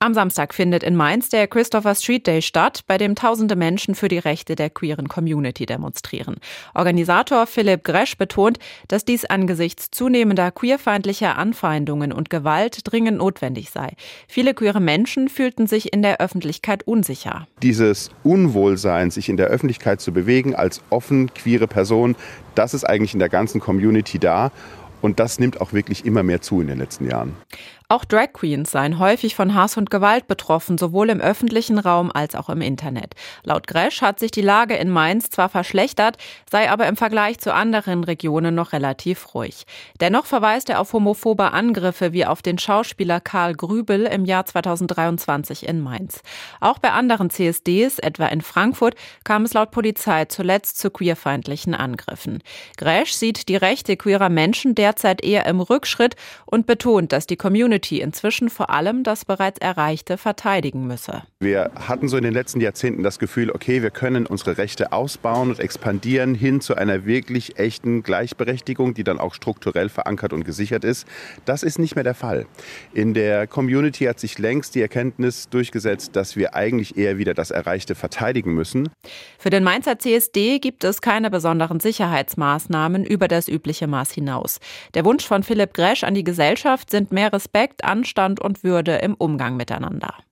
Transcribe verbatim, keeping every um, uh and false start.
Am Samstag findet in Mainz der Christopher Street Day statt, bei dem tausende Menschen für die Rechte der queeren Community demonstrieren. Organisator Philipp Gresch betont, dass dies angesichts zunehmender queerfeindlicher Anfeindungen und Gewalt dringend notwendig sei. Viele queere Menschen fühlten sich in der Öffentlichkeit unsicher. Dieses Unwohlsein, sich in der Öffentlichkeit zu bewegen als offen queere Person, das ist eigentlich in der ganzen Community da. Und das nimmt auch wirklich immer mehr zu in den letzten Jahren. Auch Drag Queens seien häufig von Hass und Gewalt betroffen, sowohl im öffentlichen Raum als auch im Internet. Laut Gresch hat sich die Lage in Mainz zwar verschlechtert, sei aber im Vergleich zu anderen Regionen noch relativ ruhig. Dennoch verweist er auf homophobe Angriffe wie auf den Schauspieler Karl Grübel im Jahr zweitausenddreiundzwanzig in Mainz. Auch bei anderen C S Ds, etwa in Frankfurt, kam es laut Polizei zuletzt zu queerfeindlichen Angriffen. Gresch sieht die Rechte queerer Menschen derzeit eher im Rückschritt und betont, dass die Community inzwischen vor allem das bereits Erreichte verteidigen müsse. Wir hatten so in den letzten Jahrzehnten das Gefühl, okay, wir können unsere Rechte ausbauen und expandieren hin zu einer wirklich echten Gleichberechtigung, die dann auch strukturell verankert und gesichert ist. Das ist nicht mehr der Fall. In der Community hat sich längst die Erkenntnis durchgesetzt, dass wir eigentlich eher wieder das Erreichte verteidigen müssen. Für den Mainzer C S D gibt es keine besonderen Sicherheitsmaßnahmen über das übliche Maß hinaus. Der Wunsch von Philipp Gresch an die Gesellschaft sind mehr Respekt, Anstand und Würde im Umgang miteinander.